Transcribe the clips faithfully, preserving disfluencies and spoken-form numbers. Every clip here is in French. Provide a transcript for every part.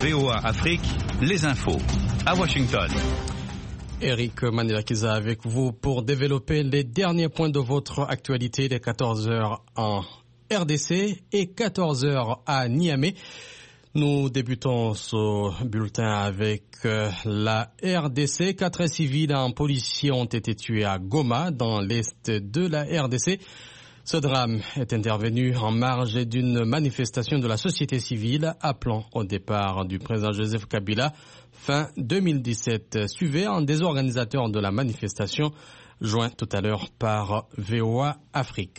V O A Afrique, les infos, à Washington. Eric Manelakiza avec vous pour développer les derniers points de votre actualité des quatorze heures en R D C et quatorze heures à Niamey. Nous débutons ce bulletin avec euh, la R D C. Quatre civils et un policier ont été tués à Goma, dans l'est de la R D C. Ce drame est intervenu en marge d'une manifestation de la société civile appelant au départ du président Joseph Kabila fin deux mille dix-sept. Suivez un des organisateurs de la manifestation, joint tout à l'heure par V O A Afrique.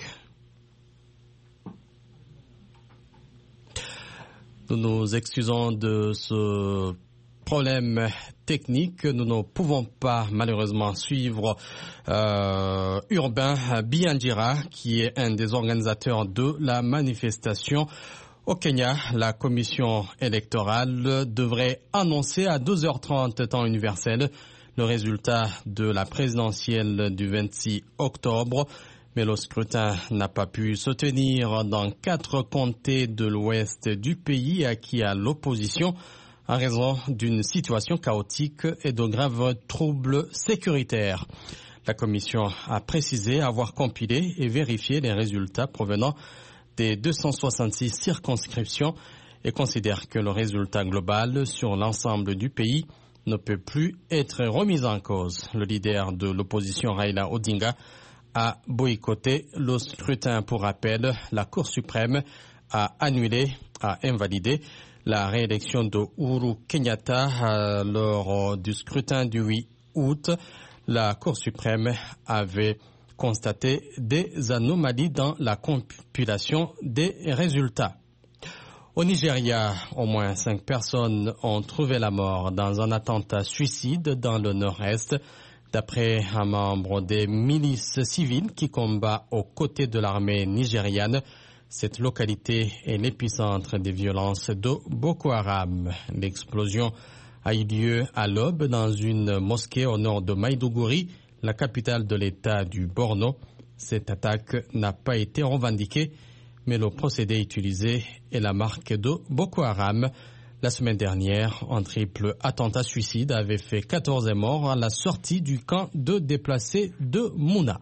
Nous nous excusons de ce problème technique. Nous ne pouvons pas malheureusement suivre euh, Urbain Biandira, qui est un des organisateurs de la manifestation. Au Kenya, la commission électorale devrait annoncer à douze heures trente temps universel le résultat de la présidentielle du vingt-six octobre. Mais le scrutin n'a pas pu se tenir dans quatre comtés de l'ouest du pays acquis à l'opposition en raison d'une situation chaotique et de graves troubles sécuritaires. La commission a précisé avoir compilé et vérifié les résultats provenant des deux cent soixante-six circonscriptions et considère que le résultat global sur l'ensemble du pays ne peut plus être remis en cause. Le leader de l'opposition, Raila Odinga, a boycotté le scrutin. Pour rappel, la Cour suprême a annulé, a invalidé la réélection de Uhuru Kenyatta lors du scrutin du huit août. La Cour suprême avait constaté des anomalies dans la compilation des résultats. Au Nigeria, au moins cinq personnes ont trouvé la mort dans un attentat suicide dans le nord-est. D'après un membre des milices civiles qui combat aux côtés de l'armée nigériane, cette localité est l'épicentre des violences de Boko Haram. L'explosion a eu lieu à l'aube dans une mosquée au nord de Maïdougouri, la capitale de l'État du Borno. Cette attaque n'a pas été revendiquée, mais le procédé utilisé est la marque de Boko Haram. La semaine dernière, un triple attentat suicide avait fait quatorze morts à la sortie du camp de déplacés de Mouna.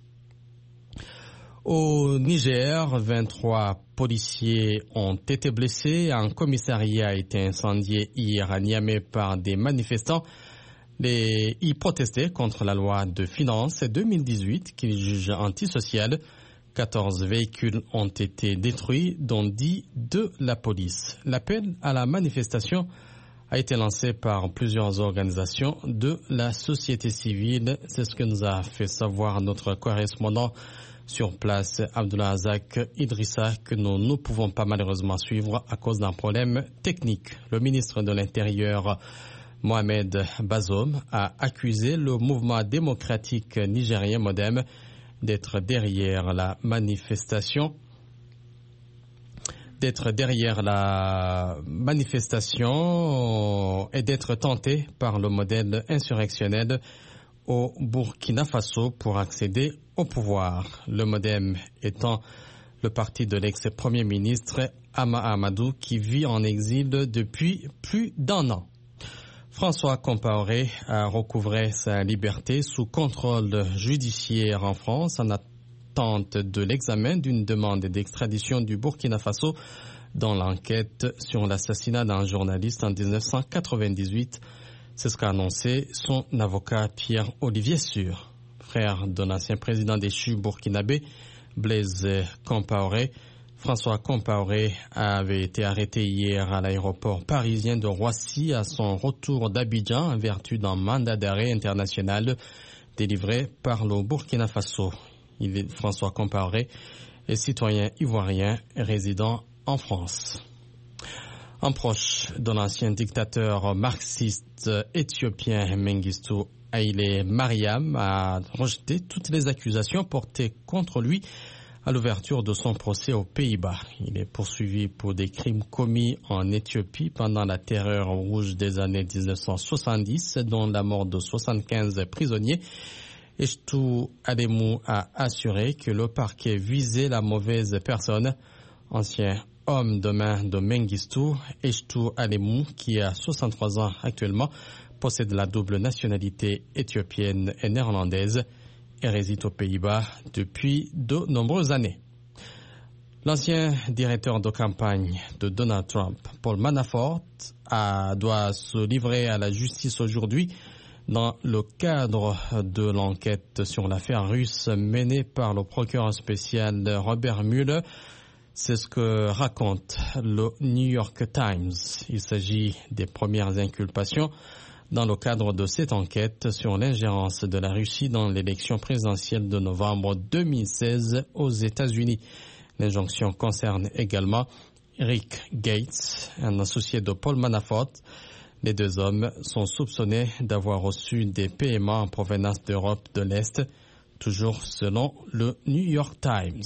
Au Niger, vingt-trois policiers ont été blessés. Un commissariat a été incendié hier à Niamey par des manifestants. Les y protestaient contre la loi de finances deux mille dix-huit qu'ils jugent antisociale. quatorze véhicules ont été détruits, dont dix de la police. L'appel à la manifestation a été lancé par plusieurs organisations de la société civile. C'est ce que nous a fait savoir notre correspondant sur place, Abdullah Azak Idrissa, que nous ne pouvons pas malheureusement suivre à cause d'un problème technique. Le ministre de l'Intérieur, Mohamed Bazoum, a accusé le mouvement démocratique nigérien Modem d'être derrière la manifestation, d'être derrière la manifestation et d'être tenté par le modèle insurrectionnel au Burkina Faso pour accéder au pouvoir. Le Modem étant le parti de l'ex-premier ministre Ama Amadou qui vit en exil depuis plus d'un an. François Compaoré a recouvré sa liberté sous contrôle judiciaire en France en attente de l'examen d'une demande d'extradition du Burkina Faso dans l'enquête sur l'assassinat d'un journaliste en dix-neuf cent quatre-vingt-dix-huit. C'est ce qu'a annoncé son avocat Pierre-Olivier Sûr. Frère de l'ancien président déchu burkinabé, Blaise Compaoré, François Compaoré avait été arrêté hier à l'aéroport parisien de Roissy à son retour d'Abidjan en vertu d'un mandat d'arrêt international délivré par le Burkina Faso. Il est, François Compaoré est citoyen ivoirien résidant en France. Un proche de l'ancien dictateur marxiste éthiopien Mengistu Haile Mariam a rejeté toutes les accusations portées contre lui à l'ouverture de son procès aux Pays-Bas. Il est poursuivi pour des crimes commis en Éthiopie pendant la terreur rouge des années dix-neuf cent soixante-dix, dont la mort de soixante-quinze prisonniers. Eshtu Ademou a assuré que le parquet visait la mauvaise personne. Ancien homme de main de Mengistu, Eshtu Alemu, qui a soixante-trois ans actuellement, possède la double nationalité éthiopienne et néerlandaise et réside aux Pays-Bas depuis de nombreuses années. L'ancien directeur de campagne de Donald Trump, Paul Manafort, a, doit se livrer à la justice aujourd'hui dans le cadre de l'enquête sur l'affaire russe menée par le procureur spécial Robert Mueller. C'est ce que raconte le New York Times. Il s'agit des premières inculpations dans le cadre de cette enquête sur l'ingérence de la Russie dans l'élection présidentielle de novembre deux mille seize aux États-Unis. L'injonction concerne également Rick Gates, un associé de Paul Manafort. Les deux hommes sont soupçonnés d'avoir reçu des paiements en provenance d'Europe de l'Est, toujours selon le New York Times.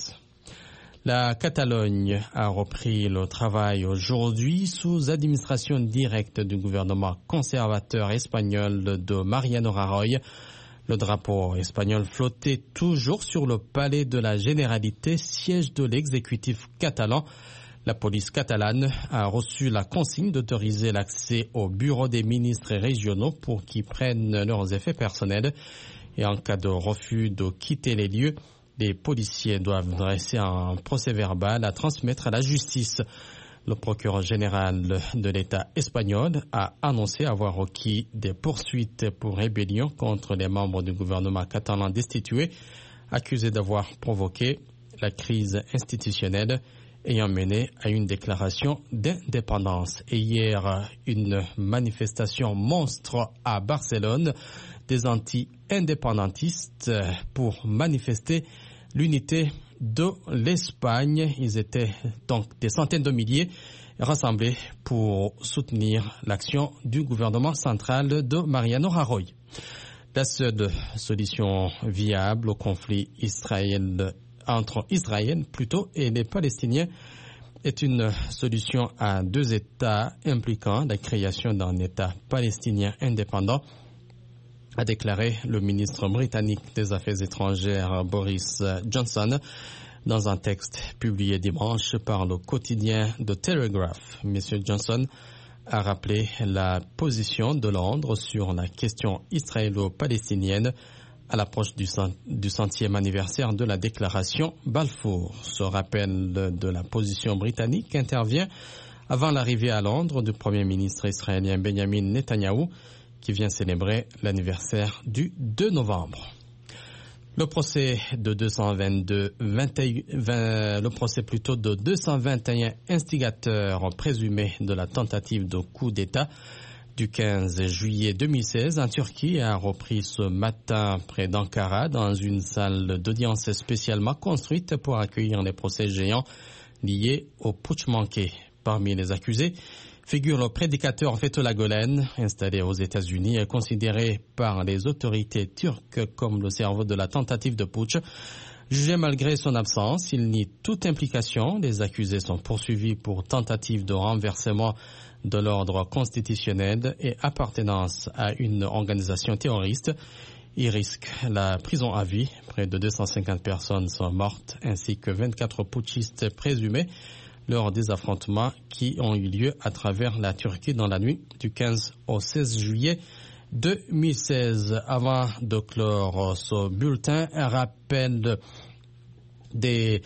La Catalogne a repris le travail aujourd'hui sous administration directe du gouvernement conservateur espagnol de Mariano Rajoy. Le drapeau espagnol flottait toujours sur le palais de la Généralité, siège de l'exécutif catalan. La police catalane a reçu la consigne d'autoriser l'accès au bureau des ministres régionaux pour qu'ils prennent leurs effets personnels. Et en cas de refus de quitter les lieux, les policiers doivent dresser un procès-verbal à transmettre à la justice. Le procureur général de l'État espagnol a annoncé avoir requis des poursuites pour rébellion contre les membres du gouvernement catalan destitué, accusés d'avoir provoqué la crise institutionnelle ayant mené à une déclaration d'indépendance. Et hier, une manifestation monstre à Barcelone des anti-indépendantistes pour manifester l'unité de l'Espagne. Ils étaient donc des centaines de milliers rassemblés pour soutenir l'action du gouvernement central de Mariano Rajoy. La seule solution viable au conflit Israël entre Israël plutôt et les Palestiniens est une solution à deux États impliquant la création d'un État palestinien indépendant, a déclaré le ministre britannique des Affaires étrangères Boris Johnson dans un texte publié dimanche par le quotidien The Telegraph. Monsieur Johnson a rappelé la position de Londres sur la question israélo-palestinienne à l'approche du, cent, du centième anniversaire de la déclaration Balfour. Ce rappel de, de la position britannique intervient avant l'arrivée à Londres du Premier ministre israélien Benjamin Netanyahou, qui vient célébrer l'anniversaire du deux novembre. Le procès de deux cent vingt-deux, vingt et un, vingt, le procès plutôt de deux cent vingt et un instigateurs présumés de la tentative de coup d'État du quinze juillet deux mille seize en Turquie a repris ce matin près d'Ankara dans une salle d'audience spécialement construite pour accueillir les procès géants liés au putsch manqué. Parmi les accusés figure le prédicateur Fethullah Gülen, installé aux États-Unis et considéré par les autorités turques comme le cerveau de la tentative de putsch. Jugé malgré son absence, il nie toute implication. Les accusés sont poursuivis pour tentative de renversement de l'ordre constitutionnel et appartenance à une organisation terroriste. Ils risquent la prison à vie. Près de deux cent cinquante personnes sont mortes, ainsi que vingt-quatre putschistes présumés lors des affrontements qui ont eu lieu à travers la Turquie dans la nuit du quinze au seize juillet deux mille seize. Avant de clore ce bulletin, un rappel des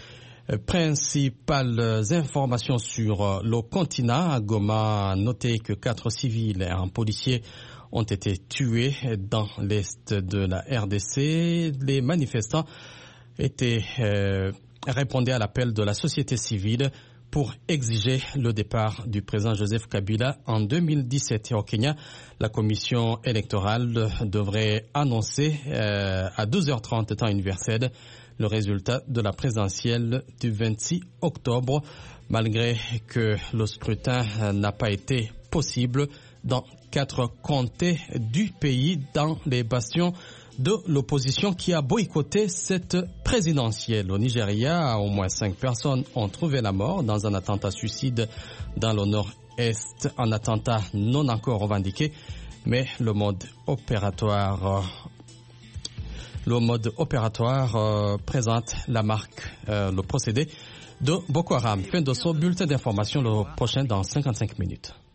principales informations sur le continent. Goma a noté que quatre civils et un policier ont été tués dans l'est de la R D C. Les manifestants étaient, euh, répondaient à l'appel de la société civile pour exiger le départ du président Joseph Kabila en deux mille dix-sept. Et au Kenya, la commission électorale devrait annoncer euh, à douze heures trente temps universel le résultat de la présidentielle du vingt-six octobre, malgré que le scrutin n'a pas été possible dans quatre comtés du pays, dans les bastions de l'opposition qui a boycotté cette présidentielle. Au Nigeria, au moins cinq personnes ont trouvé la mort dans un attentat suicide dans le nord-est, un attentat non encore revendiqué, mais le mode opératoire, le mode opératoire euh, présente la marque, euh, le procédé de Boko Haram. Fin de ce bulletin d'information, le prochain dans cinquante-cinq minutes.